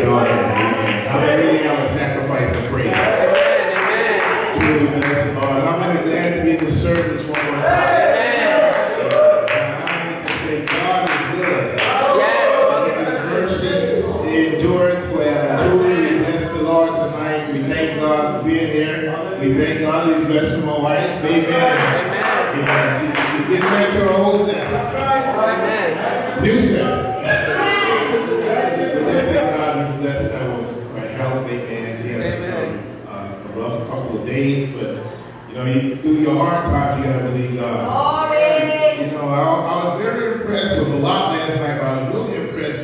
join in. Amen. How many really have a sacrifice of praise? Amen. Truly bless the Lord. How many glad to be in the service one more time? Amen. How many can say God is good? Yes. His mercies endure forever. Truly we bless the Lord tonight. We thank God for being here. We thank God He's blessing my wife. Amen. Amen. She's getting back to her old self. Amen. New self. Bless her with her health, amen. She had a rough couple of days, but you know, through your hard times, you got to believe God. You know, I was very impressed with a lot last night, but I was really impressed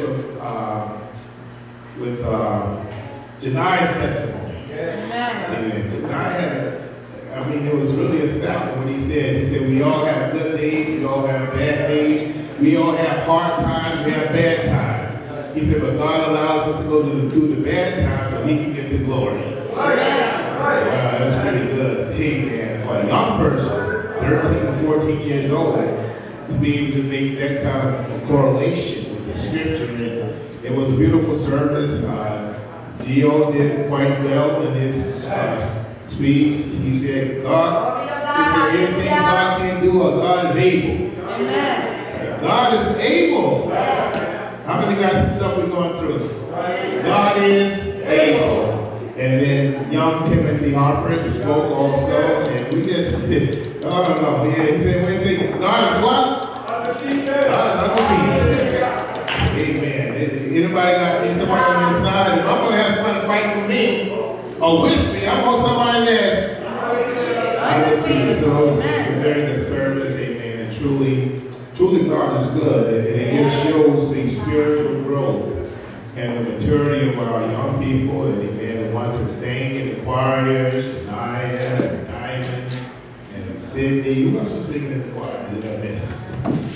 with Janai's testimony. Amen. Janai had it was really astounding what he said. He said, we all have good days, we all have bad days, we all have hard times, we have bad times. He said, but God allows us to go through the bad times so He can get the glory. Wow, that's really good. Amen. For a young person, 13 to 14 years old, to be able to make that kind of correlation with the scripture. It was a beautiful service. Gio did quite well in his speech. He said, God, is there anything God can do, or God is able? Amen. God is able. How many got some stuff we're going through? God is able. And then young Timothy Harper spoke also, and we just said, oh no, yeah, he said, what did he say? God is what? Undefeated. God is undefeated. Amen. Anybody got me, somebody on the inside? If I'm going to have somebody fight for me, or with me, I want somebody that's undefeated. So it was a very good service, amen, and truly God is good, and it just shows the spiritual growth and the maturity of our young people, and the ones that sing in the choirs, Naya, and Diamond, and Sydney. Who else was singing in the choir? Did I miss?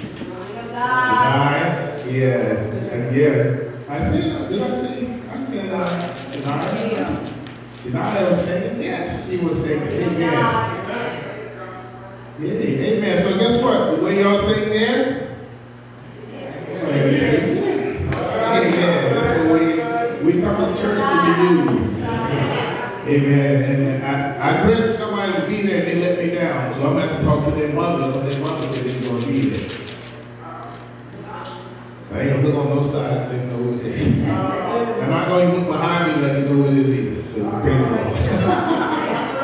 Janai? Yes. And yes. Did I sing? I said Janai. Janai was singing? Yes, she was singing. Amen. Yeah, amen. So guess what? The way y'all sing there, we sing there. Amen. That's the way we come to church to be used. Amen. And I threatened somebody to be there and they let me down. So I'm going to have to talk to their mother because their mother said they're going to be there. I ain't going to look on those sides, let them know who it is. I'm not going to look behind me unless you know who it is either. So praise the Lord.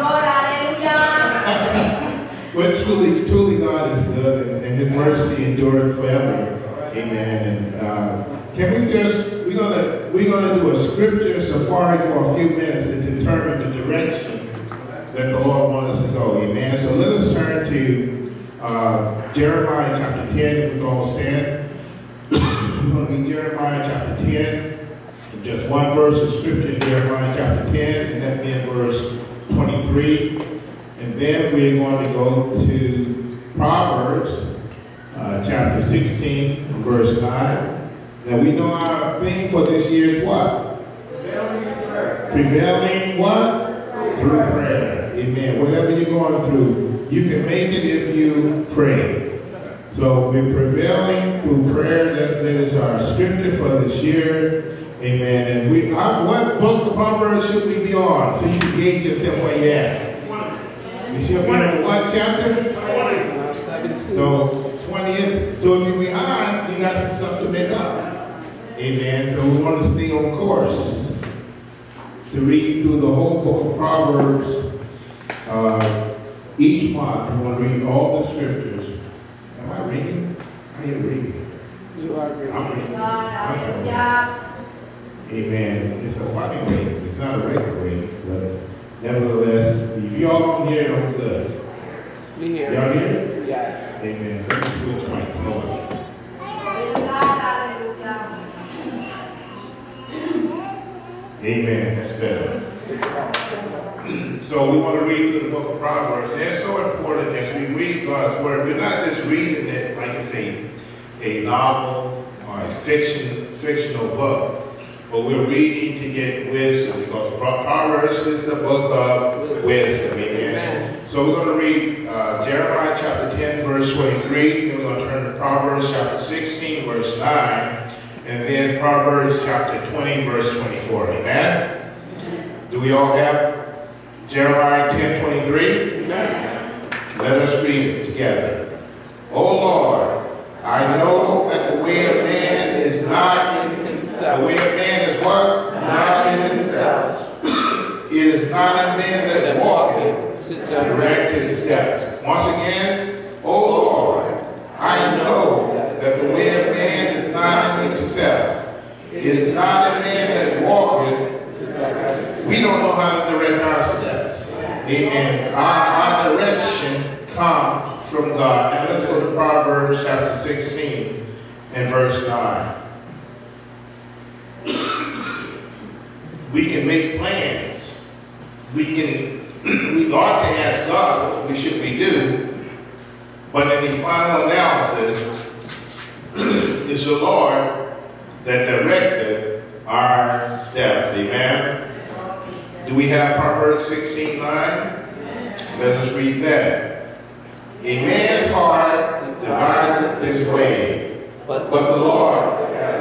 But truly God is good, and His mercy endureth forever. Amen. And we're gonna do a scripture safari for a few minutes to determine the direction that the Lord wants us to go. Amen. So let us turn to Jeremiah chapter 10. If we can all stand. We're going to read Jeremiah chapter 10. Just one verse of scripture in Jeremiah chapter 10, and that being verse 23. And then we're going to go to Proverbs chapter 16, verse 9. Now we know our theme for this year is what? Prevailing what? Through prayer. Amen. Whatever you're going through, you can make it if you pray. So we're prevailing through prayer. That is our scripture for this year. Amen. And what book of Proverbs should we be on? So you can gauge yourself where you're at. We should be on what chapter? 20. So 20th. So if you're behind, you got some stuff to make up. Amen. So we want to stay on course to read through the whole book of Proverbs each month. We want to read all the scriptures. Am I reading? I am reading. You are reading. I'm reading. Amen. It's a funny reading. It's not a regular reading, but nevertheless, if y'all don't hear it, I'm good. We hear Y'all hear it? Yes. Amen. Let me switch mics. Hold on. Amen. That's better. So we want to read through the book of Proverbs. They're so important as we read God's word. We're not just reading it like it's a novel or a fictional book, but we're reading to get wisdom, because Proverbs is the book of wisdom. Amen. So we're going to read Jeremiah chapter 10, verse 23. Then we're going to turn to Proverbs chapter 16, verse 9. and then Proverbs chapter 20, verse 24. Amen? Do we all have Jeremiah 10:23? Let us read it together. O Lord, I know that the way of man is not in himself. The way of man is what? Not in himself. It is not a man that walketh to direct his steps. Once again, O Lord, I know that the way of man is not in himself. It is not a man that walketh. We don't know how to direct our steps. Amen. Our direction comes from God. Now let's go to Proverbs chapter 16 and verse 9. We can make plans. We ought to ask God what should we do. But in the final analysis, it's the Lord that directed our steps. Amen. Do we have Proverbs 16:9? Let us read that. A man's heart deviseth his way, but the Lord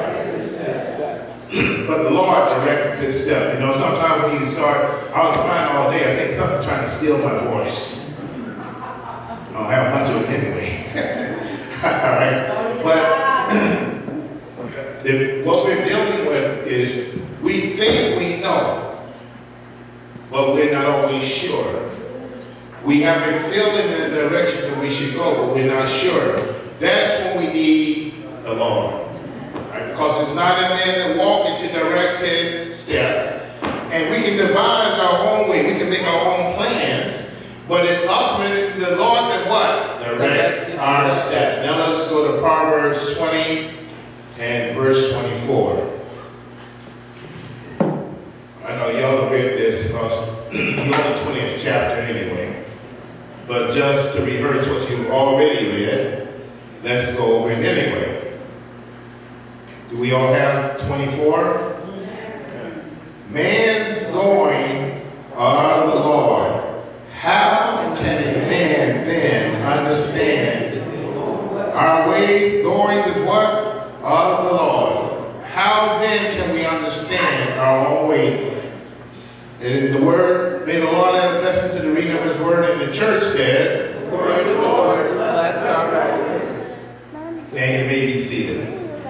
directed his step. You know, sometimes when you start, I was fine all day. I think something's trying to steal my voice. I don't have much of it anyway. All right, but what we're dealing with is we think we know, but we're not always sure. We have a feeling in the direction that we should go, but we're not sure. That's when we need the Lord. Right? Because it's not a man that walking to direct his steps. And we can devise our own way. We can make our own plans. But it's ultimately the Lord that what? Directs our steps. Now let's go to Proverbs 20 and verse 24. I know y'all have read this because you're on the 20th chapter anyway. But just to rehearse what you've already read, let's go over it anyway. Do we all have 24? Man's going are the Lord. How can a man then understand? Our way goings is what? Of the Lord. How then can we understand our own way? And the word, may the Lord add a blessing to the reading of his word in the church said, the word of the Lord is blessed already. And you may be seated.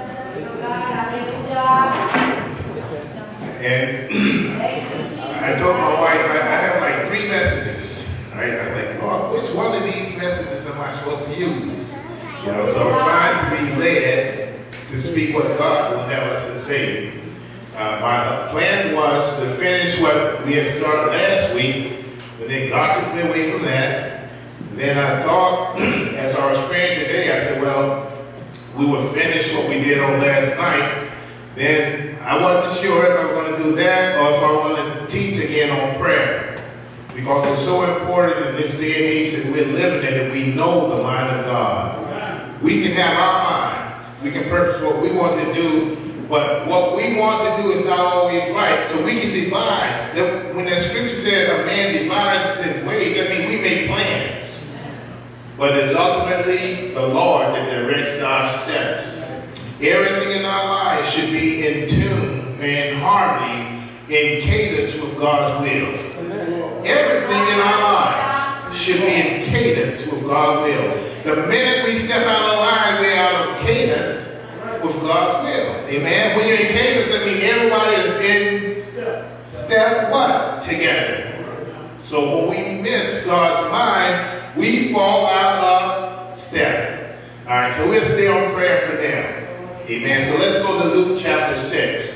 And I told my wife, I have like 3 messages. Right? I was like, Lord, which one of these messages am I supposed to use? You know, so I'm trying to be led to speak what God will have us to say. My plan was to finish what we had started last week, but then God took me away from that. And then I thought, as I was praying today, I said, well, we would finish what we did on last night. Then I wasn't sure if I was going to do that or if I wanted to teach again on prayer. Because it's so important in this day and age that we're living in that we know the mind of God. We can have our minds. We can purpose what we want to do. But what we want to do is not always right. So we can devise. When the scripture says a man devises his ways, that means we make plans. But it's ultimately the Lord that directs our steps. Everything in our lives should be in tune, in harmony, in cadence with God's will. Everything in our lives should be in cadence with God's will. The minute we step out of line, we're out of cadence with God's will. Amen. When you're in cadence, that means everybody is in step what? Together. So when we miss God's mind, we fall out of step. All right, so we'll stay on prayer for now. Amen. So let's go to Luke chapter 6.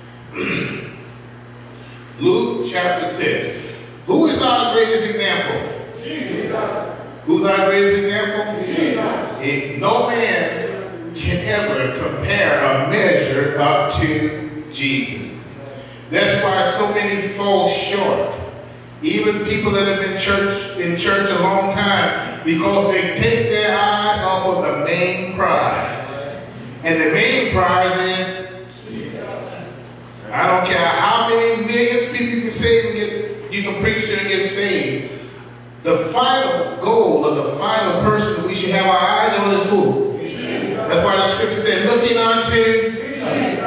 Luke chapter 6. Who is our greatest example? Jesus. Who's our greatest example? Jesus. No man can ever compare or measure up to Jesus. That's why so many fall short. Even people that have been in church a long time, because they take their eyes off of the main prize. And the main prize is Jesus. I don't care how many millions people you can save and you can preach and get saved. The final goal of the final person that we should have our eyes on is who? That's why the scripture said, looking unto Jesus.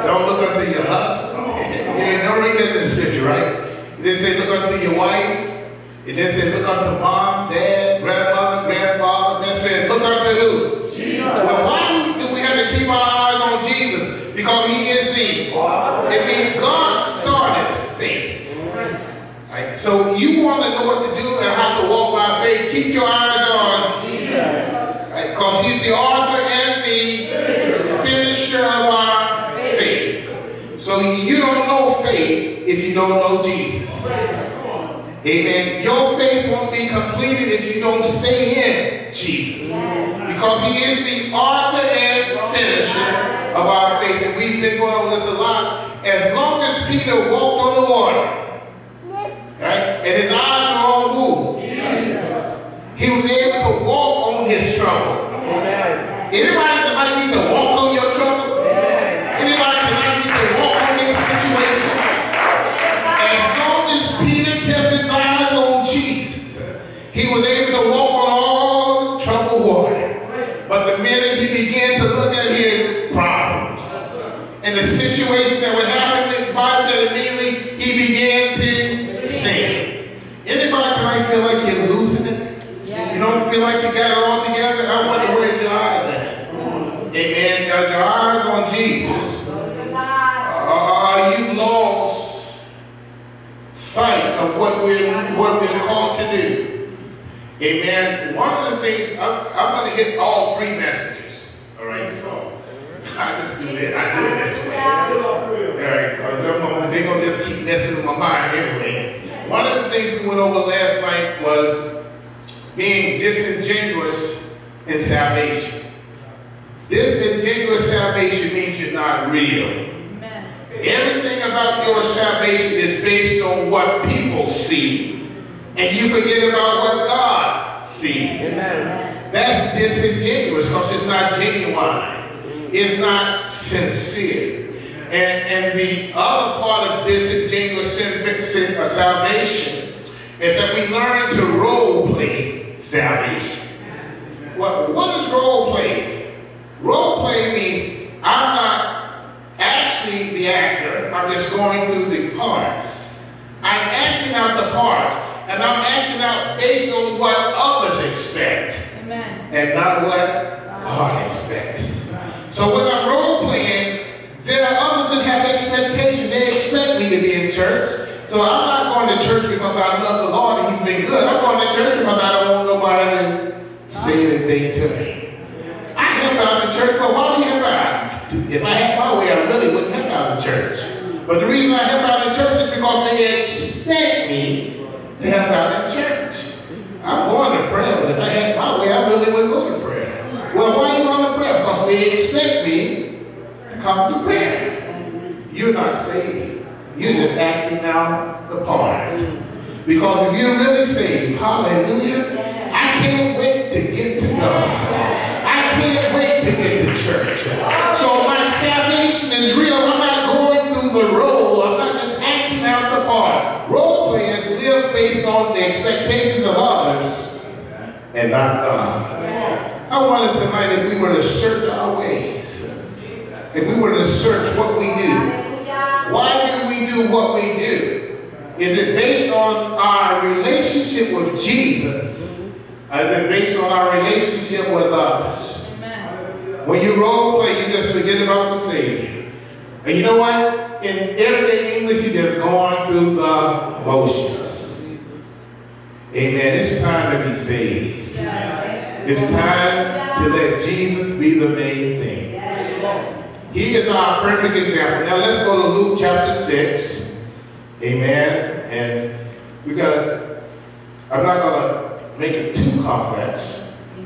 Don't look unto your husband. Don't read that in the scripture, right? It didn't say look unto your wife. It didn't say look unto mom, dad, grandmother, grandfather, best friend. Look unto who? Jesus. Well, why do we have to keep our eyes on Jesus? Because he is the. It means God started faith. Right? So you want to know what to do and how to walk by faith. Keep your eyes on Jesus. Right? Because he's the author and the finisher of our faith. So you don't know faith if you don't know Jesus. Amen. Your faith won't be completed if you don't stay in Jesus. Because he is the author and finisher of our faith. And we've been going over this a lot. As long as Peter walked on the water, right, and his eyes were on who? Jesus. He was able to walk on his trouble. Anybody tonight need to walk on your trouble? Anybody tonight need to walk on this situation? As long as Peter kept his eyes on Jesus, he was able to walk on all the troubled water. But the minute he began to look at his problems and the situation that would happen, the Bible said immediately he began to sing. Anybody tonight feel like you're losing it? You don't feel like you got it all together? I wonder where's your eyes at? Amen. Got your eyes on Jesus. You've lost sight of what we're called to do. Amen. One of the things, I'm going to hit all three messages. All right, so I just do it. I do it this way. All right, because they're going to just keep messing with my mind anyway. One of the things we went over last night was being disingenuous in salvation. Disingenuous salvation means you're not real. Amen. Everything about your salvation is based on what people see, and you forget about what God sees. Amen. That's disingenuous because it's not genuine. It's not sincere. And the other part of disingenuous salvation is that we learn to role play salvation. Well, what is role play? Role play means I'm not actually the actor. I'm just going through the parts. I'm acting out the part, and I'm acting out based on what others expect. Amen. And not what God expects. So when I'm role playing, there are others that have expectations. They expect me to be in church. So I'm not going to church because I love the Lord and he's been good. I'm going to church because I don't want nobody to say anything to me. I help out the church, but why do you help out? If I had my way, I really wouldn't help out the church. But the reason I help out the church is because they expect me to help out in church. I'm going to prayer, but if I had my way, I really wouldn't go to prayer. Well, why are you going to prayer? Because they expect me to come to prayer. You're not saved. You're just acting out the part. Because if you're really saved, hallelujah, I can't wait to get to God. I can't wait to get to church. So my salvation is real. I'm not going through the role. I'm not just acting out the part. Role players live based on the expectations of others and not God. I wonder tonight if we were to search our ways, if we were to search what we do. Why do we do what we do? Is it based on our relationship with Jesus? Or is it based on our relationship with others? Amen. When you role play, you just forget about the Savior. And you know what? In everyday English, you're just going through the motions. Amen. It's time to be saved. It's time to let Jesus be the main thing. He is our perfect example. Now let's go to Luke chapter 6. Amen. And I'm not going to make it too complex.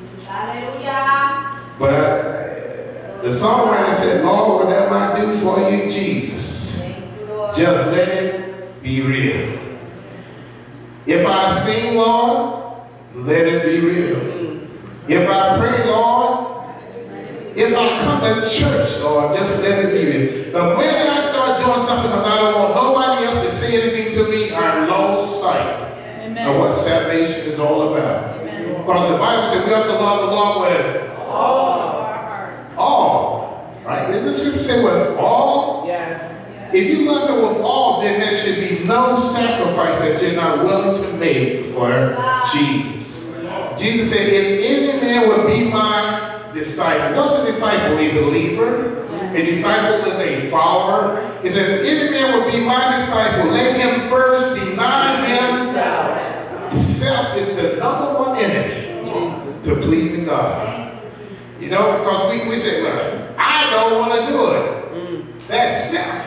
But the songwriter said, Lord, whatever I do for you, Jesus, just let it be real. If I sing, Lord, let it be real. If I pray, Lord, if I come to church, Lord, just let it be real. The minute I start doing something because I don't want nobody else to say anything to me, I've lost sight of what salvation is all about. Amen. Because the Bible said we have to love the Lord with all. Right? Did the scripture say with all? Yes. If you love him with all, then there should be no sacrifice that you're not willing to make for Jesus. Jesus said, if any man would be my disciple. What's a disciple? A believer. A disciple is a follower. He said, if any man would be my disciple, let him first deny himself. Self is the number one enemy to pleasing God. You know, because we say, well, I don't want to do it. That's self.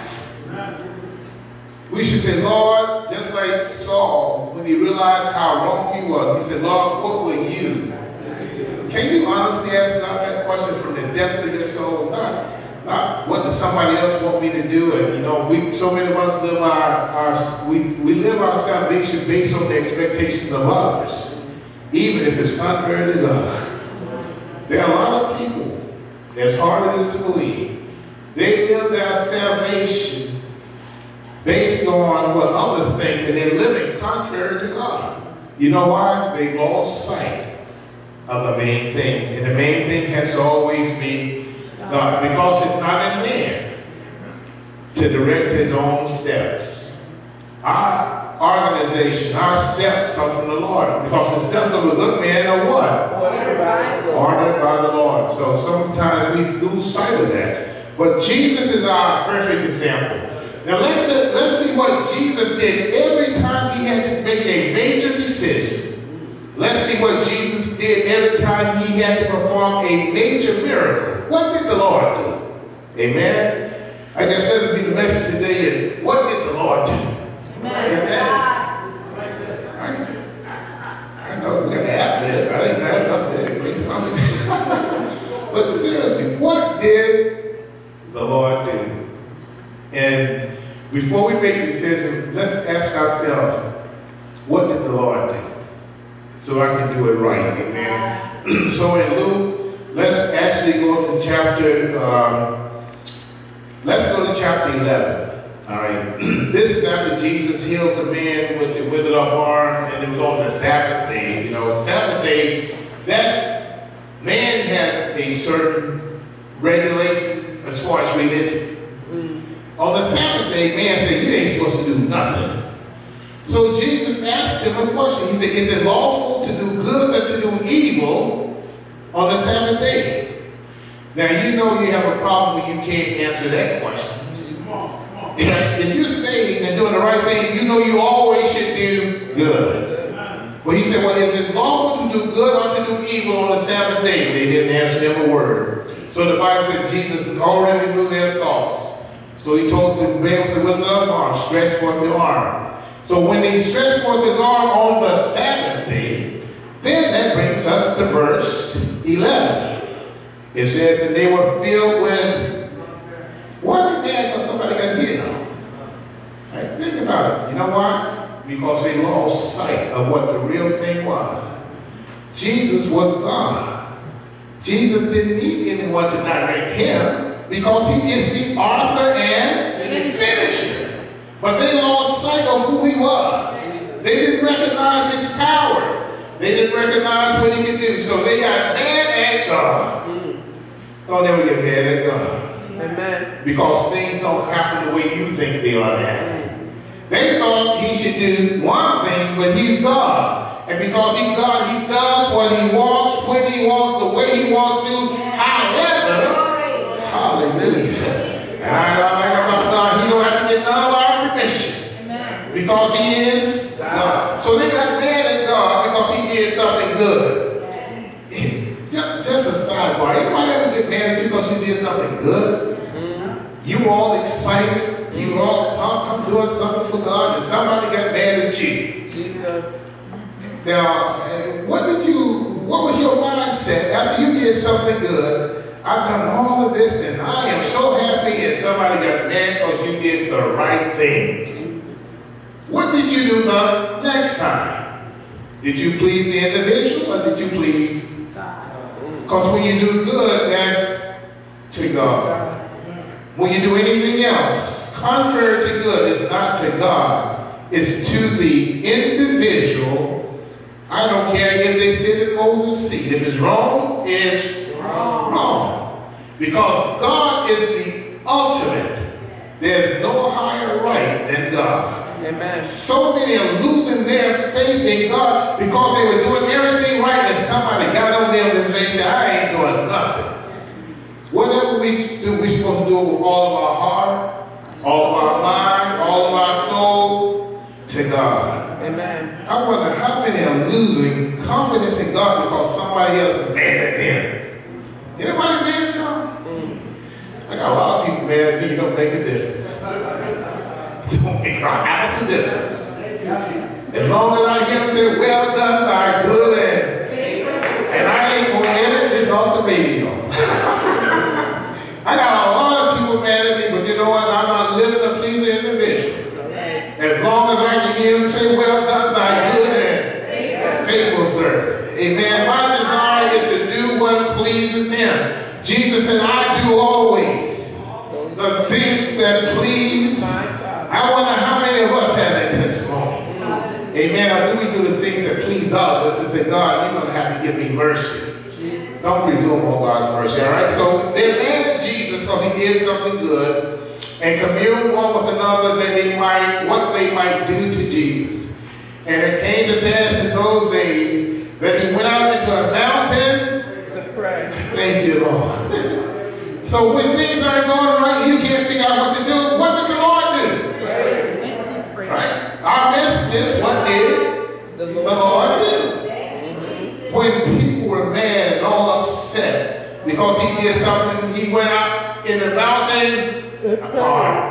We should say, Lord, just like Saul, when he realized how wrong he was, he said, Lord, what will you? Can you honestly ask God that question from the depth of your soul? Not what does somebody else want me to do? And you know, so many of us live we live our salvation based on the expectations of others, even if it's contrary to God. There are a lot of people, as hard as it is to believe, they live their salvation based on what others think, and they're living contrary to God. You know why? They lost sight of the main thing. And the main thing has to always be God, because it's not in man to direct his own steps. Our organization, our steps come from the Lord, because the steps of a good man are what? Ordered by the Lord. So sometimes we lose sight of that. But Jesus is our perfect example. Now let's see what Jesus did every time he had to make a major decision. Let's see what Jesus did every time he had to perform a major miracle. What did the Lord do? Amen. Like I said, the message today is, what did the Lord do? Amen. Right? I know we got to ad-lib. I didn't have nothing. But seriously, what did the Lord do? And before we make a decision, let's ask ourselves, what did the Lord do? So I can do it right, amen. So in Luke, let's actually go to chapter 11. All right. This is after Jesus heals the man with the withered up arm, and it was on the Sabbath day. You know, Sabbath day, man has a certain regulation as far as religion. On the Sabbath day, man said, you ain't supposed to do nothing. So Jesus asked him a question. He said, is it lawful to do good or to do evil on the Sabbath day? Now, you know you have a problem when you can't answer that question. If you're saved and doing the right thing, you know you always should do good. But he said, well, is it lawful to do good or to do evil on the Sabbath day? They didn't answer him a word. So the Bible said Jesus already knew their thoughts. So he told the man with the withered up arm, stretch forth the arm. So when he stretched forth his arm on the Sabbath day, then that brings us to verse 11. It says, and they were filled with, why they mad because somebody got healed? Right? Think about it. You know why? Because they lost sight of what the real thing was. Jesus was God. Jesus didn't need anyone to direct him, because he is the author and finisher. But they lost sight of who he was. They didn't recognize his power. They didn't recognize what he could do. So they got mad at God. Don't ever get mad at God. Amen. Because things don't happen the way you think they ought to happen. They thought he should do one thing, but he's God. And because he's God, he does what he wants, when he wants, the way he wants to. However, hallelujah. And I like about God, he don't have to get none of our permission. Amen. Because he is God. So they got mad at God because he did something good. Just a sidebar. Anybody ever get mad at you because you did something good? You all excited. You all pumped. I'm doing something for God. And somebody got mad at you. Jesus. Now, what was your mindset after you did something good? I've done all of this and I am so happy, and somebody got mad because you did the right thing. What did you do the next time? Did you please the individual or did you please God? Because when you do good, that's to God. When you do anything else, contrary to good, is not to God. It's to the individual. I don't care if they sit in Moses' seat. If it's wrong, it's wrong. Because God is the ultimate. There's no higher right than God. Amen. So many are losing their faith in God because they were doing everything right and somebody got on them and they said, I ain't doing nothing. Whatever we do, we're supposed to do it with all of our heart, all of our mind, all of our soul to God. Amen. I wonder how many are losing confidence in God because somebody else is mad at them. Anybody mad at y'all? I got a lot of people mad at me. Don't make a difference. Don't make an ounce of difference. As long as I hear him say, well done, thy good and I ain't going to edit this off the radio. I got a lot of people mad at me, but you know what? I'm not living a pleasing individual. As long as I can hear him say, well done, thy good and faithful servant. Amen. My desire is to do what pleases him. Jesus said, I do always the things that please. I wonder how many of us have that testimony. Amen. Or do we do the things that please others and say, God, you're going to have to give me mercy. Don't presume on God's mercy, all right? So they're mad at Jesus because he did something good and commune one with another that what they might do to Jesus. And it came to pass in those days that he went out into a mountain to pray. Thank you, Lord. So when things aren't going right, you can't figure out what to do. What did the Lord do? Pray. Right? Our message is, what did the Lord do? When people were mad and all upset because he did something, he went out in the mountain apart.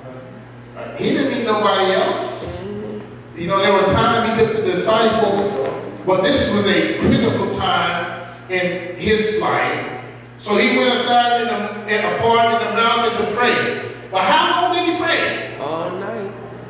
He didn't need nobody else. You know, there were times he took the disciples, but this was a critical time in his life. So he went aside apart in the mountain to pray. But how long did he pray? All night.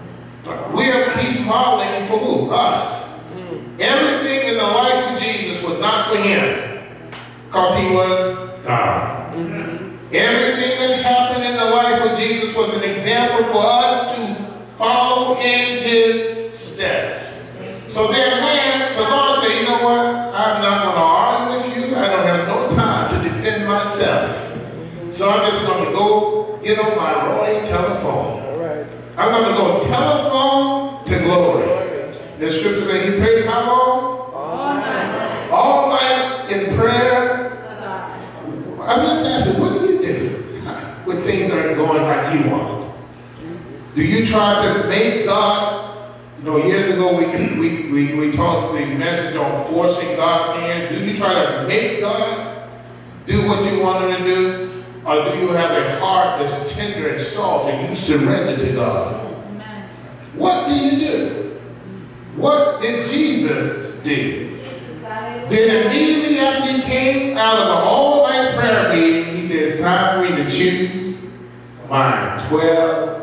He's modeling for who? Us. Everything in the life of Jesus was not for him, because he was God. Everything that happened in the life of Jesus was an example for us to follow in his steps. So they're mad. The Lord said, you know what? I'm not going to argue with you. I don't have no time to defend myself. So I'm just going to go get on my Roy telephone. I'm going to go telephone to glory. The scripture says he prayed how long? All night. All night in prayer. I'm just asking, what do you do when things aren't going like you want? Do you try to make God? You know, years ago we taught the message on forcing God's hand. Do you try to make God do what you want him to do? Or do you have a heart that's tender and soft and you surrender to God? Amen. What do you do? What did Jesus do? Then immediately after he came out of the all-night prayer meeting, he said, it's time for me to choose my 12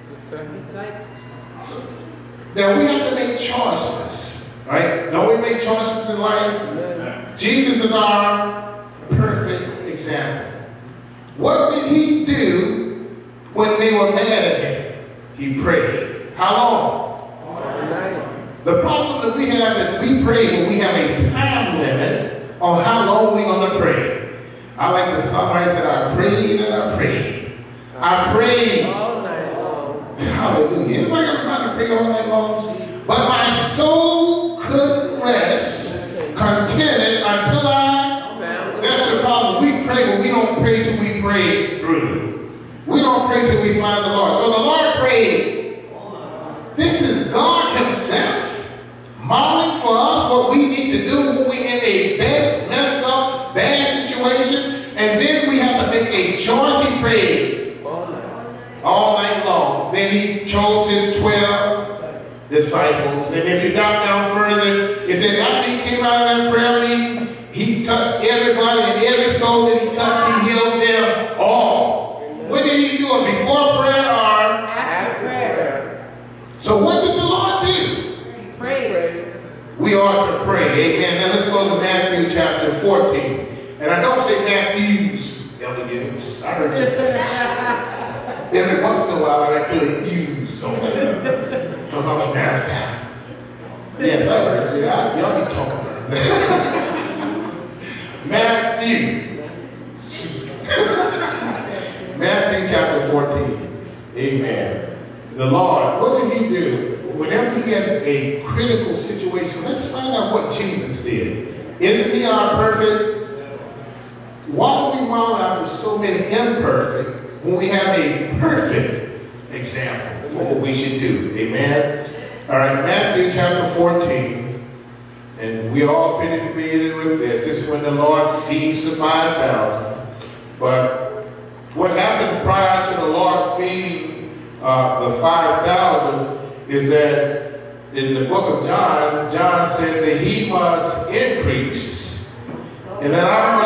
disciples. Now we have to make choices, right? Don't we make choices in life? Amen. Jesus is our perfect example. What did he do when they were mad at him? He prayed. How long? All night. The problem that we have is we pray, but we have a time limit on how long we're going to pray. I like the songwriter said, I prayed and I prayed. I prayed all night long. Hallelujah. Anybody got time to pray all night long? But my soul couldn't rest contented until that's the problem. We pray, but we don't pray till we pray through. We don't pray till we find the Lord. So the Lord prayed. This is God himself modeling for us what we need to do when we're in a messed up, bad situation. And then we have to make a choice. He prayed all night long. Then he chose his 12 disciples. And if you drop down further, it said after he came out of that prayer meeting, he touched everybody, and every soul that he touched, he healed them all. When did he do it? Before prayer or after prayer? So what did the Lord do? He prayed. We ought to pray. Amen. Now let's go to Matthew chapter 14. And I don't say Matthews, Elder Gibbs. I heard you. Every once in a while I like to put a U's on it. Because I'm a master. Yes, I heard you. Y'all be talking about that. Matthew. the Lord, what did he do? Whenever he had a critical situation, let's find out what Jesus did. Isn't he our perfect? Why do we model after so many imperfect when we have a perfect example for what we should do? Amen? All right, Matthew chapter 14. And we all pretty familiar with this. This is when the Lord feeds the 5,000. But what happened prior to the Lord feeding the 5,000 is that in the book of John, John said that he must increase and that I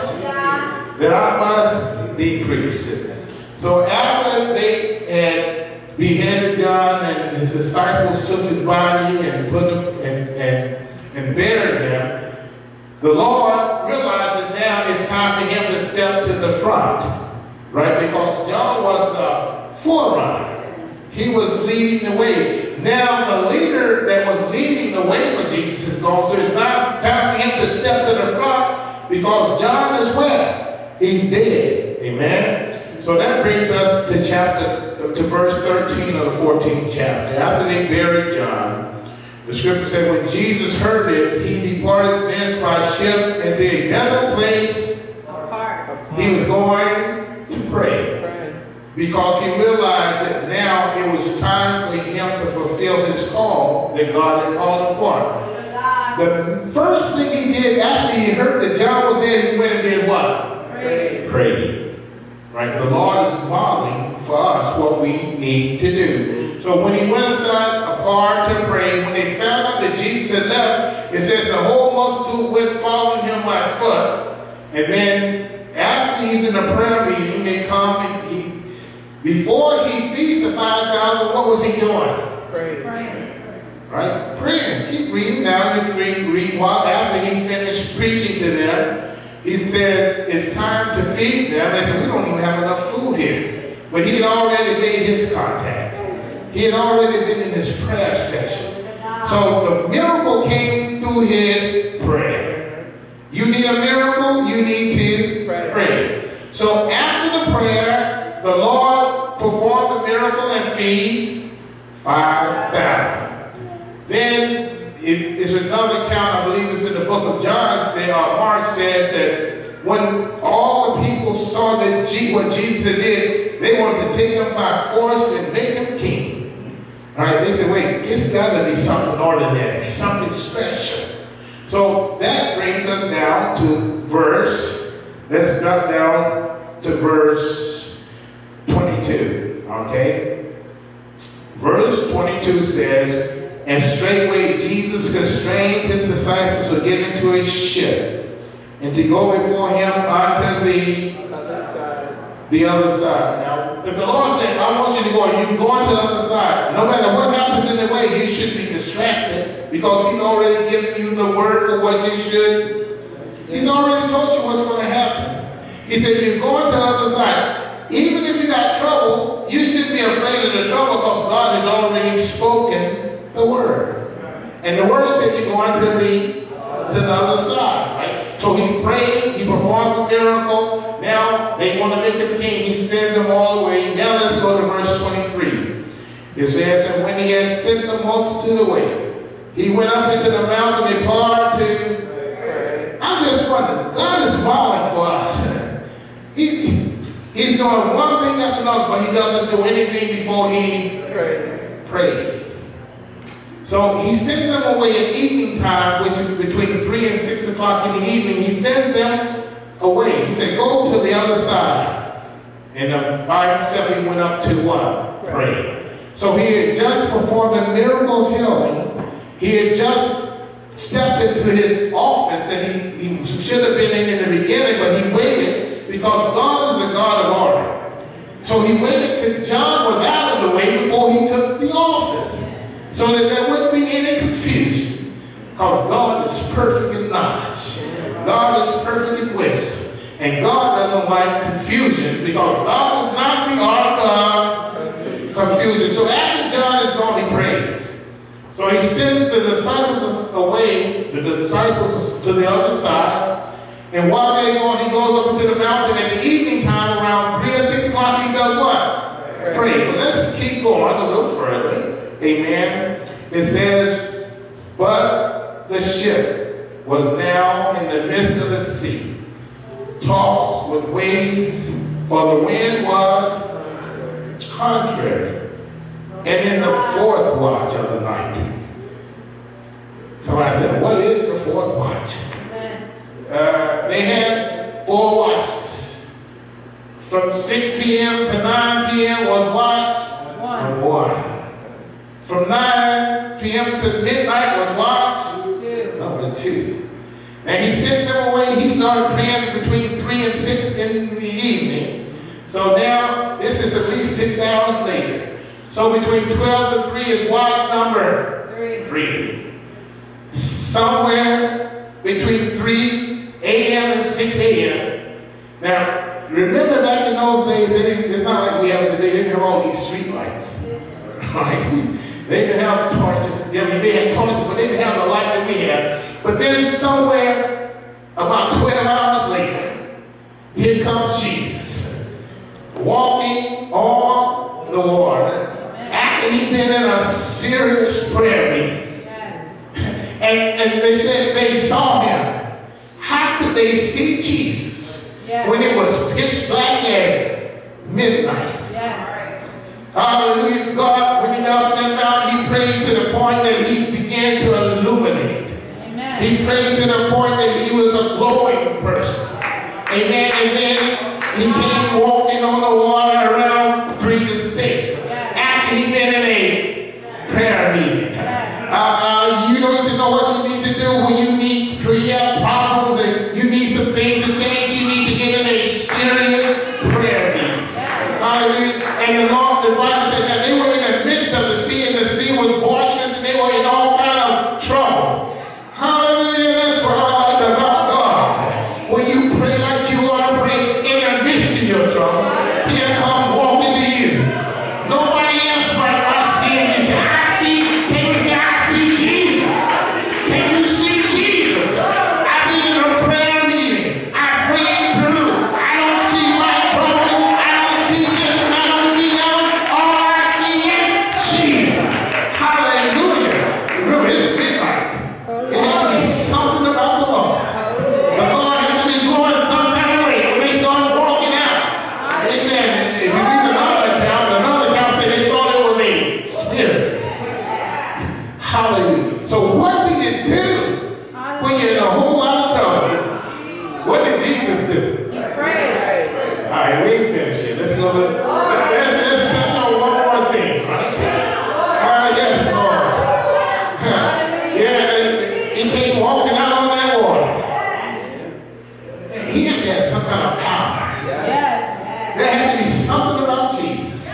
must decrease. So after they had beheaded John and his disciples took his body and put him and buried him, the Lord realized that now it's time for him to step to the front, right? Because John was a forerunner. He was leading the way. Now the leader that was leading the way for Jesus is gone, so it's not time for him to step to the front because John is where? He's dead. Amen? So that brings us to verse 13 of the 14th chapter. After they buried John, the scripture said, when Jesus heard it, he departed thence by ship into a desert place. He was going to pray. Because he realized that now it was time for him to fulfill his call that God had called him for. The first thing he did after he heard that John was dead, he went and did what? Prayed. Right? The Lord is modeling for us what we need to do. So when he went aside apart to pray, when they found out that Jesus had left, it says the whole multitude went following him by foot. And then after he's in a prayer meeting, they come and before he feeds the 5,000, what was he doing? Praying. Right? Praying. Keep reading now. You're free to read. While after he finished preaching to them, he says it's time to feed them. They said, we don't even have enough food here. But he had already made his contact. He had already been in his prayer session. So the miracle came through his prayer. You need a miracle, you need to pray. So after the prayer, the Lord performs a miracle and feeds 5,000. Then, if there's another account, I believe it's in the book of John, Mark says that when all the people saw that what Jesus did, they wanted to take him by force and make him king. All right, they said, wait, it's got to be something ordinary, something special. So that brings us down to let's drop down to verse 22, okay? Verse 22 says, and straightway Jesus constrained his disciples to get into a ship and to go before him unto the other side. Now, if the Lord said, I want you to go, and you go on to the other side, no matter what happens in the way, you shouldn't be distracted because he's already given you the word for what you should. He's already told you what's going to happen. He said, you go on to the other side. Even if you got trouble, you shouldn't be afraid of the trouble because God has already spoken the word. And the word said you're going to the other side, right? So he prayed, he performed a miracle. Now they want to make him king. He sends them all away. Now let's go to verse 23. It says, and when he had sent the multitude away, he went up into the mountain and departed to pray. I'm just wondering, God is smiling for us. He's doing one thing after another, but he doesn't do anything before he prays. So he sends them away at evening time, which is between 3 and 6 o'clock in the evening. He sends them away. He said, go to the other side. And by himself, he went up to what? Pray. So he had just performed a miracle of healing. He had just stepped into his office that he should have been in the beginning, but he waited because God is a God of order. So he waited till John was out of the way before he took the office, so that there wouldn't be any confusion. Because God is perfect in knowledge. God is perfect in wisdom. And God doesn't like confusion because God is not the author of confusion. So after John is gone, he prays. So he sends the disciples away, the disciples to the other side. And while they're going, he goes up into the mountain at the evening time around 3 or 6 o'clock. He does what? pray. But let's keep going a little further. Amen. It says, but the ship was now in the midst of the sea, tossed with waves, for the wind was contrary, and in the fourth watch of the night. So I said, what is the fourth watch? They had 4 watches. From 6 p.m. to 9 p.m. was watch 1. From 9 p.m. to midnight was watch number 2. And he sent them away. He started praying between 3 and 6 in the evening. So now this is at least 6 hours later. So between 12 and 3 is watch number 3. Somewhere between 3 a.m. and 6 a.m. Now, remember back in those days, it's not like we have today. They didn't have all these street lights. Right? They didn't have torches. I mean, they had torches, but they didn't have the light that we have. But then somewhere about 12 hours later, here comes Jesus, walking on the water after he'd been in a serious prayer meeting. And they said they saw him. How could they see Jesus when it was pitch black at midnight? Hallelujah. God, when he got up in that mountain, he prayed to the point that he began to illuminate. Amen. He prayed to the point that he was a glowing person. Amen. And then he came walking on the water around 3 to 6 after he'd been in a prayer meeting. You need to know what you need to do when you need to create problems and you need some things to change. You need to get in a serious prayer meeting. Hallelujah. And the Bible said that they were in the midst of the sea, and the sea was boisterous, and they were in all kind of trouble. Hallelujah. That's what I like about God. When you pray like you ought to pray in the midst of your trouble, he'll come walking to you. Nobody else might not see him. He said, I see. Can you say, I see Jesus? Can you see Jesus? I've been in a prayer meeting. I prayed through. I don't see my trouble. I don't see this and I don't see that one. All I see is Jesus. Hallelujah. Remember, it's midnight. It had to be something about the Lord. The Lord had to be going some kind of way when they saw him walking out. Amen. And if you read another account said they thought it was a spirit. Hallelujah. So what do you do when you're in a whole lot of troubles? What did Jesus do? He prayed. All right, we ain't finished yet. Let's go to, let's touch on one more thing, right? Yes, Lord. He came walking out on that water. He had to have some kind of power. There had to be something about Jesus.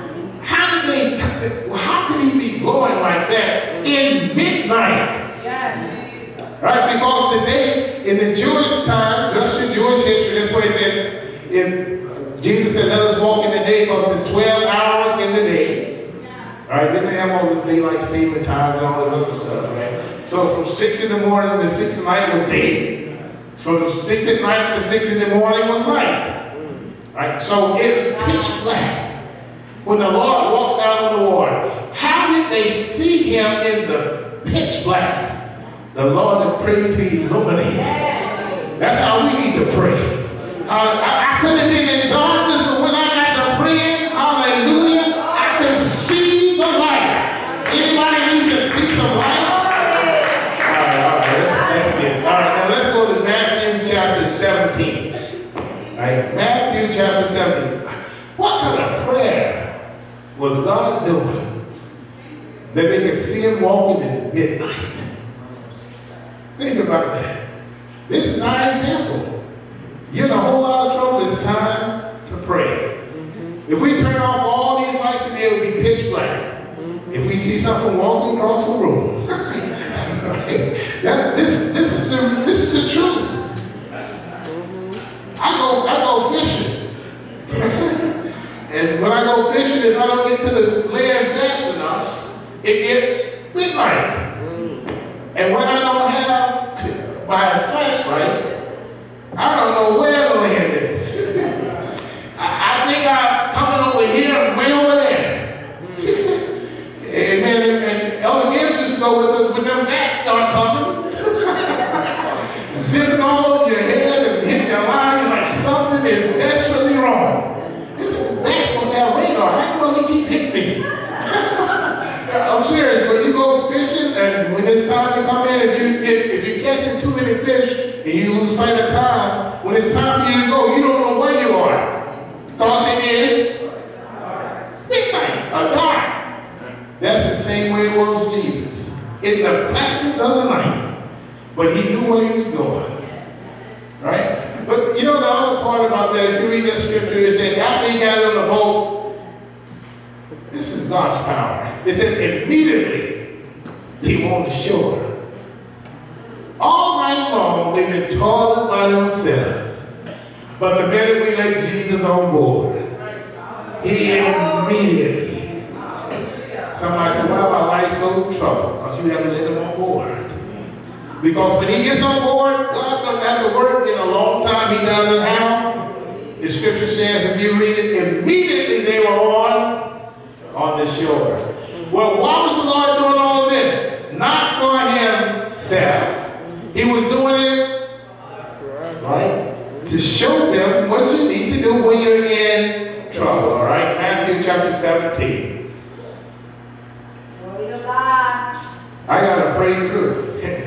How could he be glowing like that in midnight? Right? Because today, in the Jewish time, just in Jewish history, that's what he said. Jesus said, let us walk in the day because it's 12 hours in the day. Right? Then they have all this daylight saving times and all this other stuff, right? So from 6 in the morning to 6 at night was day. From 6 at night to 6 in the morning was night. Right? So it was pitch black when the Lord walks out on the water. How did they see him in the pitch black? The Lord had prayed to illuminate. That's how we need to pray. I could have been in darkness, but when I got to praying, hallelujah, I could see the light. Anybody need to see some light? All right, now let's go to Matthew chapter 17. All right, Matthew chapter 17. What kind of prayer was God doing that they could see him walking in midnight? Think about that. This is our example. You're in a whole lot of trouble. It's time to pray. If we turn off all these lights in there, it will be pitch black. If we see something walking across the room, right? This is the truth. I go fishing, and when I go fishing, if I don't get to the land fast enough, it gets midnight. And when I don't have my flashlight, I don't know where the land is. I think I'm coming over here and way over there. go with us when them backs start coming. Zipping all over your head and hitting your line like something is desperately wrong. Backs supposed to have radar. How come they keep hitting me? I'm serious. When you go fishing and when it's time to come in, if you're catching too many fish and you lose sight of time, when it's time for you to go, you don't know where you are. Because it is midnight, dark. That's the same way it was Jesus. In the blackness of the night. But he knew where he was going. Right? But you know the other part about that, if you read that scripture, it said after he got on the boat, this is God's power. It said immediately he went on the shore. All night long they've been toiling by themselves. But the minute we let Jesus on board, he immediately. Somebody said, why my life's so troubled? Because you haven't let him on board. Because when he gets on board, God doesn't have to work in a long time. He does it how? The scripture says, if you read it, immediately they were on the shore. Well, why was the Lord doing all of this? Not for himself. He was doing it, right, to show them what you need to do when you're in trouble. All right, Matthew chapter 17. I got to pray through.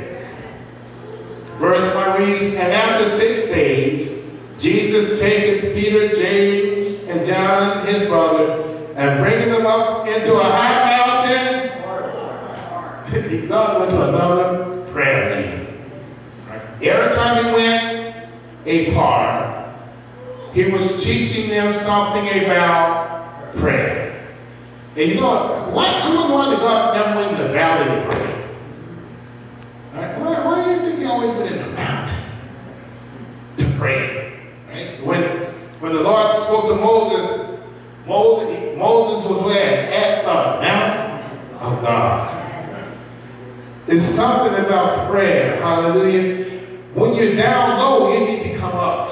Verse 1 reads, and after 6 days, Jesus taketh Peter, James, and John, his brother, and bringing them up into a high mountain, God went to another prayer meeting. Right? Every time he went apart, he was teaching them something about prayer. And you know, why I'm going to God never went in the valley to pray? Right? Why do you think he always went in the mountain to pray? Right? When the Lord spoke to Moses, Moses was where? At the mountain of God. There's something about prayer, hallelujah. When you're down low, you need to come up.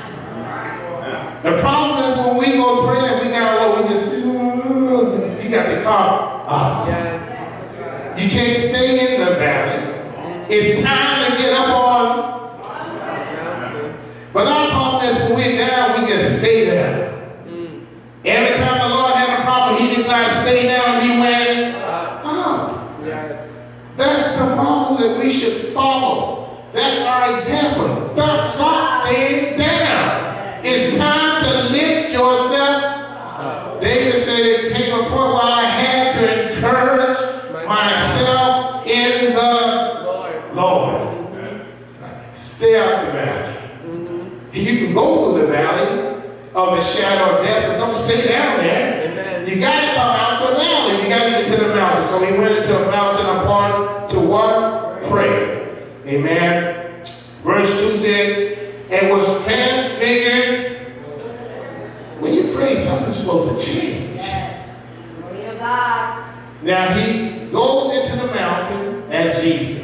The problem is when we go pray, we down low, we just, you got to come up. Yes. You can't stay in the valley. It's time to get up on. But our problem is when we're down, we just stay there. Every time the Lord had a problem, he did not stay down, he went up. Yes. That's the model that we should follow. That's our example. Don't stop staying down. It's time to lift yourself up. David said it came a point where I had to encourage myself in the Lord. Stay out the valley. You can go through the valley of the shadow of death, but don't stay down there. Amen. You got to come out the valley. You got to get to the mountain. So he went into a mountain apart to what? Pray. Amen. Verse 2 said, and was transfigured. When you pray, something's supposed to change. Now he goes into the mountain as Jesus.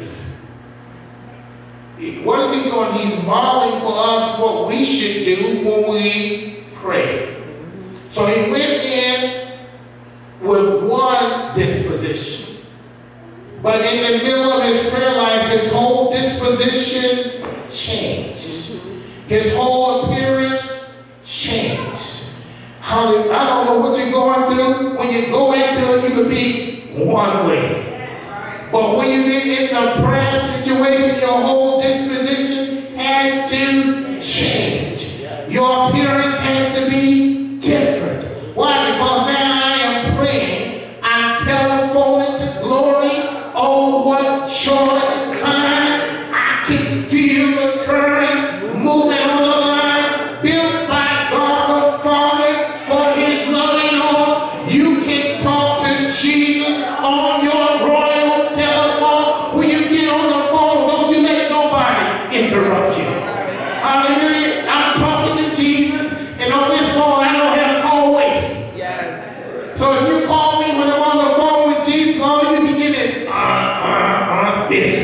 What is he doing? He's modeling for us what we should do when we pray. So he went in with one disposition. But in the middle of his prayer life, his whole disposition changed. His whole appearance changed. I don't know what you're going through. When you go into it, you could be one way. But when you get in the prayer situation, your whole disposition has to change. Your appearance has to be different. Why? Because now I am praying. I'm telephoning to glory. Oh, what joy and fine. I can feel the current moving on the line built by God the Father for his loving arm. You can talk to Jesus on your royal telephone. When you get on the phone, don't you let nobody interrupt you. Hallelujah. I'm talking to Jesus, and on this phone, I don't have a call waiting. Yes. So if you call me when I'm on the phone with Jesus, all you can get is, this.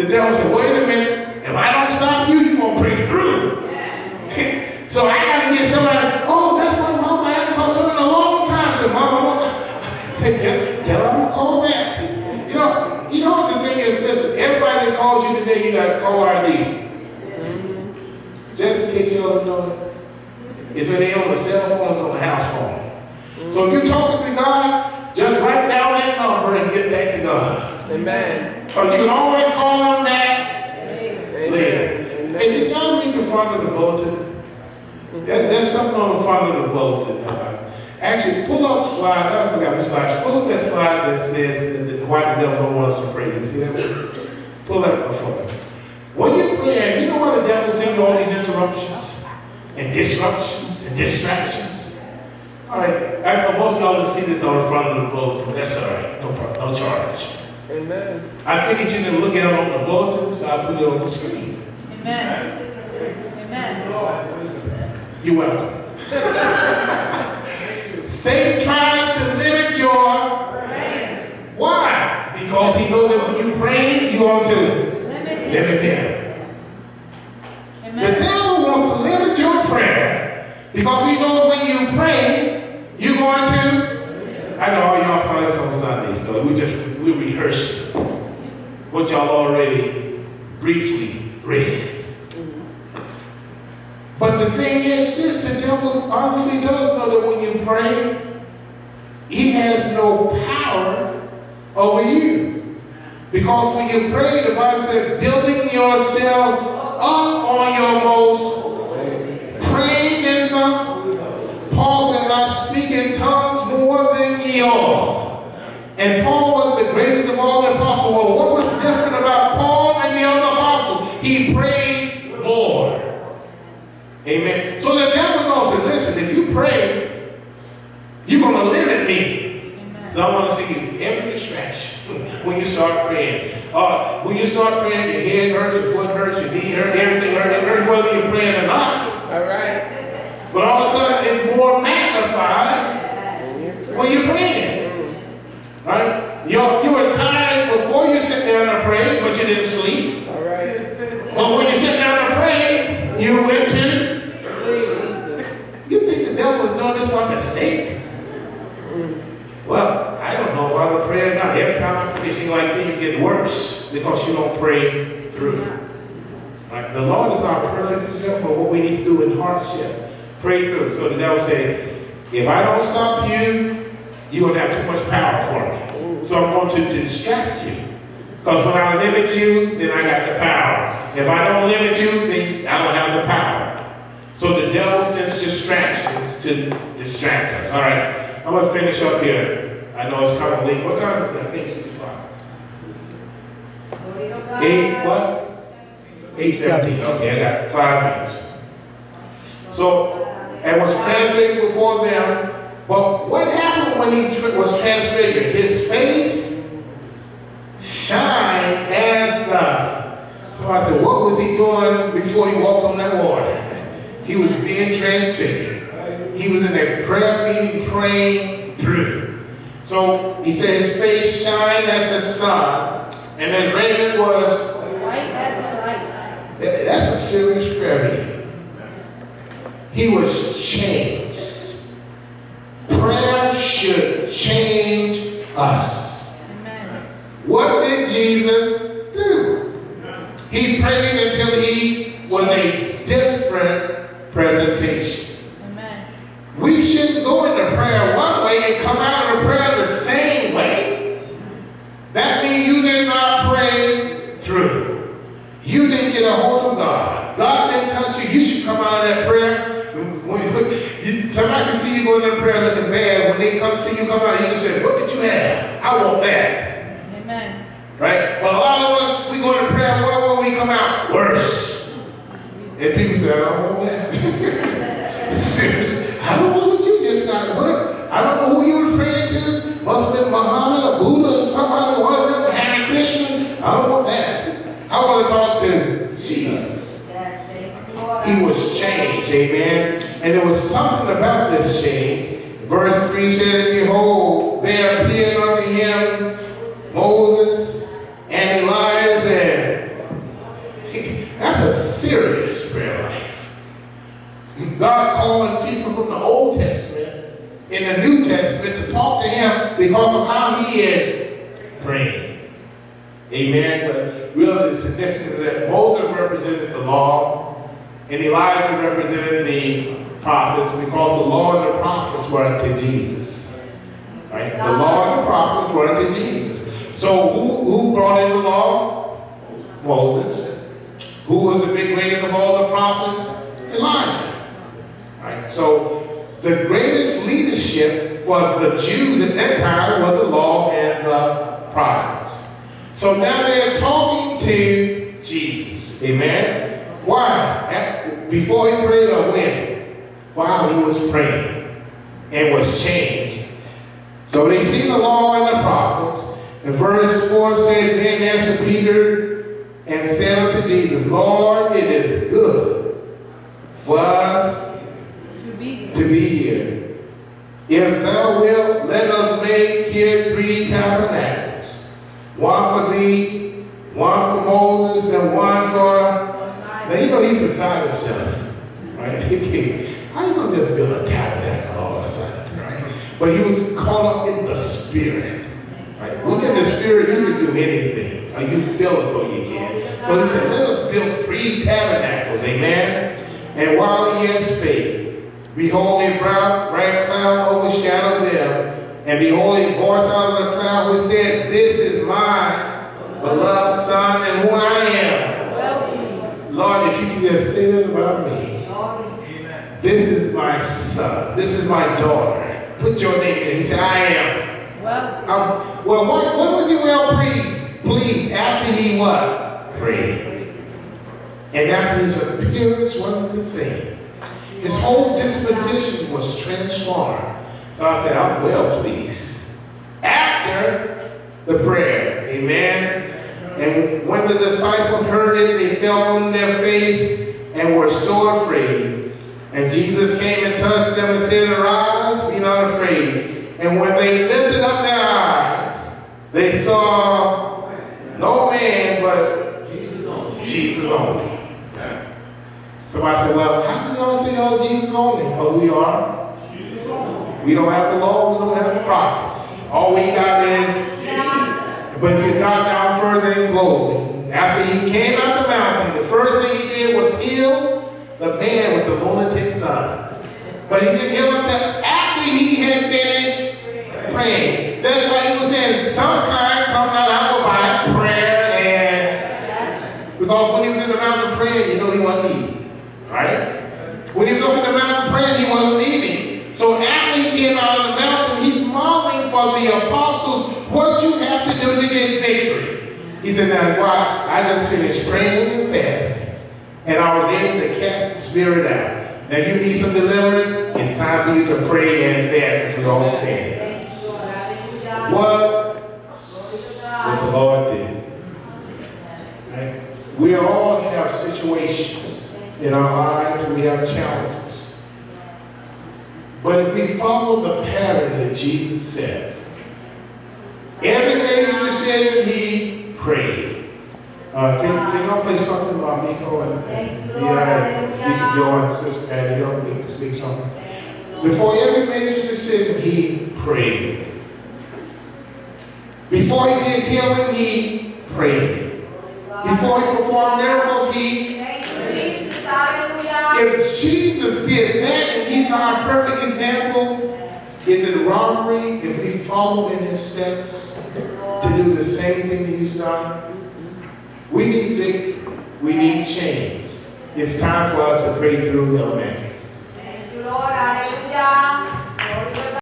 the devil said, wait a minute, if I don't stop you, you're going to break through. So I got to get somebody, oh, that's my mama, I haven't talked to her in a long time. I said, mama, just tell her I'm going to call back. You know the thing is, listen, everybody that calls you today, you got to call ID. Just in case you don't know it. It's when they're on the cell phone, it's on the house phone. So if you're talking to God, just write down that number and get back to God. Amen. Because you can always call on that later. Amen. Hey, did y'all read the front of the bulletin? There's something on the front of the bulletin. Actually, pull up slide. I forgot which slide. Pull up that slide that says why the devil don't want us to pray. You see that? Pull that before. When you're praying, you know why the devil sends you all these interruptions and disruptions and distractions? All right. Most of y'all didn't see this on the front of the bulletin, but that's all right. No problem. No charge. Amen. I figured you didn't look at it on the bulletin, so I put it on the screen. Amen. Amen. You're welcome. Satan tries to limit your prayer. Why? Because he knows that when you pray, you want to limit him. The devil wants to limit your prayer because he knows when you pray, you're going to. I know all y'all saw this on Sunday, so we rehearsed what y'all already briefly read. But the thing is, sis, the devil honestly does know that when you pray, he has no power over you. Because when you pray, the Bible says, building yourself up on your most, praying in the, Paul said, I speak in tongues more than ye all. And Paul was the greatest of all the apostles. Well, what was different about Paul and the other apostles? He prayed more. Amen. So the devil knows that, listen, if you pray, you're going to limit me. Amen. So I want to see you every distraction when you start praying. When you start praying, your head hurts, your foot hurts, your knee hurts, everything hurts. It hurts whether you're praying or not. All right. But all of a sudden, it's more magnified when you're praying. Right? You were tired before you sit down and pray, but you didn't sleep. All right. But when you sit down and pray, you went to. You think the devil is doing this by mistake? Well, I don't know if I would pray or not. Every time I pray, it seems like things get worse because you don't pray through. Right? The Lord is our perfect example of what we need to do in hardship. Pray through. So the devil said, if I don't stop you, you're going to have too much power for me. So I'm going to distract you. Because when I limit you, then I got the power. If I don't limit you, then I don't have the power. So the devil sends distractions to distract us. All right, I'm going to finish up here. I know it's kind of late. What time is it? I think it's 5. 8 what? 8:17. Okay, I got 5 minutes. So, and was transfigured before them. But what happened when he was transfigured? His face shined as the. So I said, what was he doing before he walked on that water? He was being transfigured. He was in a prayer meeting praying through. So he said his face shined as the sun, and his raiment was white as the light. That's a serious prayer meeting. He was changed. Prayer should change us. Amen. What did Jesus do? He prayed until he was a different presentation. Amen. We shouldn't go into prayer one way and come out of prayer the same way. That means you did not pray through. You didn't get a hold of God. God didn't touch you. You should come out of that prayer. Somebody can see you going into prayer looking bad. When they come see you come out, you can say, what did you have? I want that. Amen. Right? But a lot of us, we go into prayer, where will we come out? Worse. And people say, I don't want that. I don't know what you just got. I don't know who you were praying to. Must have been Muhammad or Buddha or somebody, one of them, Hare Krishna. I don't want that. I want to talk to Jesus. He was changed, amen. And there was something about this change. Verse 3 said, and behold, there appeared unto him Moses and Elias and because of how he is praying. Amen. But really the significance is that Moses represented the law and Elijah represented the prophets, because the law and the prophets were unto Jesus. Right? The law and the prophets were unto Jesus. So who brought in the law? Moses. Who was the big greatest of all the prophets? Elijah. Right? So the greatest leadership for the Jews at that time was the law and the prophets. So now they're talking to Jesus. Amen. Why? Before he prayed or when? While he was praying and was changed. So they see the law and the prophets. And verse 4 said, then answered Peter and said unto Jesus, Lord, it is good for us to be here. If thou wilt, let us make here 3 tabernacles, one for thee, one for Moses, and one for... Now you know he's beside himself, right? How you gonna just build a tabernacle all of a sudden, right? But he was caught up in the spirit, right? When you're in the spirit, you can do anything. Or you feel as though you can. So he said, let us build 3 tabernacles, amen? And while he had spake, behold, a bright cloud overshadowed them, and behold, a voice out of the cloud which said, this is my beloved Son, and who I am. Lord, if you can just say that about me. This is my son. This is my daughter. Put your name in. He said, I am. Well, what was he well pleased after he what? Prayed. And after his appearance wasn't the same. His whole disposition was transformed. So I said, I'm well pleased. After the prayer. Amen. And when the disciples heard it, they fell on their face and were so afraid. And Jesus came and touched them and said, arise, be not afraid. And when they lifted up their eyes, they saw no man but Jesus only. Somebody said, well, how can y'all say, oh, Jesus only? Well, we are. We don't have the law, we don't have the prophets. All we got is but if you drop down further in closing, after he came out the mountain, the first thing he did was heal the man with the lunatic son. But he didn't heal him until after he had finished praying. That's why he was saying, some kind coming out of by prayer, and because when he was in the mountain praying, you know he wasn't eating. Right? When he was up in the mountain praying, he wasn't eating. So after he came out of the mountain, he's modeling for the apostles what you have to do to get victory. He said, now watch, I just finished praying and fasting, and I was able to cast the spirit out. Now you need some deliverance, it's time for you to pray and fast as we all stand. What the Lord did. Right? We all have situations in our lives, we have challenges. But if we follow the pattern that Jesus said, every major decision he prayed. Can y'all play something about Nico and Deacon Joe and Sister Patty? Help me to sing something. Before every major decision he prayed. Before he did healing, he prayed. Before he performed miracles, he prayed. If Jesus did that and he's our perfect example, is it robbery if we follow in his steps to do the same thing that he's done? We need victory. We need change. It's time for us to pray through the magic.